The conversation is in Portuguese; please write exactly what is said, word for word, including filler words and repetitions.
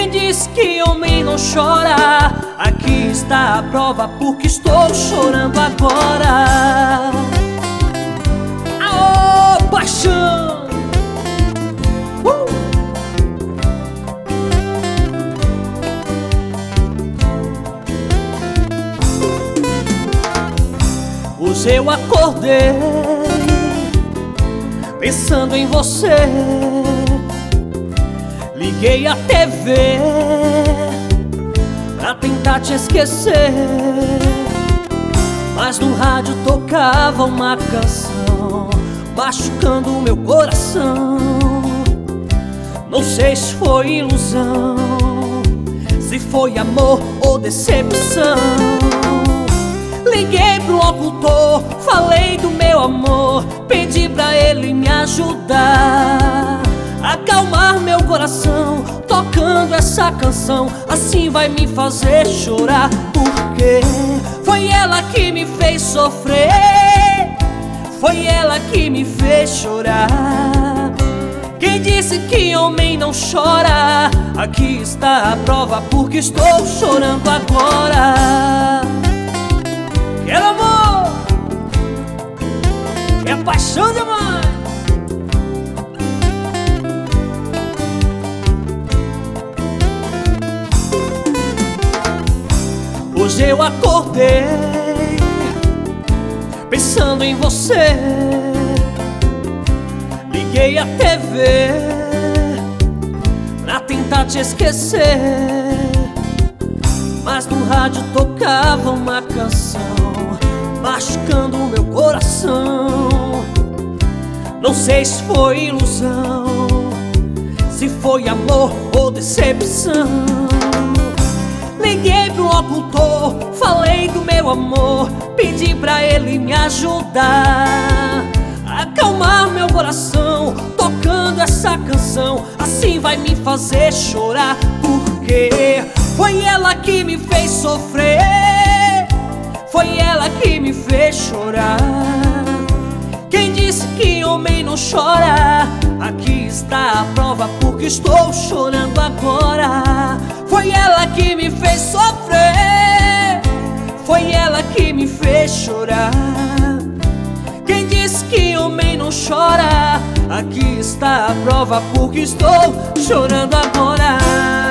Quem diz que homem não chora? Aqui está a prova porque estou chorando agora. Aô, paixão! Uh! Hoje eu acordei pensando em você. Liguei a T V pra tentar te esquecer, mas no rádio tocava uma canção machucando o meu coração. Não sei se foi ilusão, se foi amor ou decepção. Liguei pro locutor, falei do meu amor, pedi pra ele me ajudar a acalmar meu coração, tocando essa canção. Assim vai me fazer chorar, porque foi ela que me fez sofrer, foi ela que me fez chorar. Quem disse que homem não chora? Aqui está a prova porque estou chorando agora. Quero amor, é paixão demais. Hoje eu acordei pensando em você. Liguei a T V pra tentar te esquecer, mas no rádio tocava uma canção machucando o meu coração. Não sei se foi ilusão, se foi amor ou decepção. Liguei pro locutor, falei do meu amor, pedi pra ele me ajudar a acalmar meu coração, tocando essa canção. Assim vai me fazer chorar, porque foi ela que me fez sofrer, foi ela que me fez chorar. Quem disse que homem não chora? Aqui está a prova porque estou chorando agora. Foi ela que me fez sofrer, foi ela que me fez chorar. Quem disse que homem não chora? Aqui está a prova porque estou chorando agora.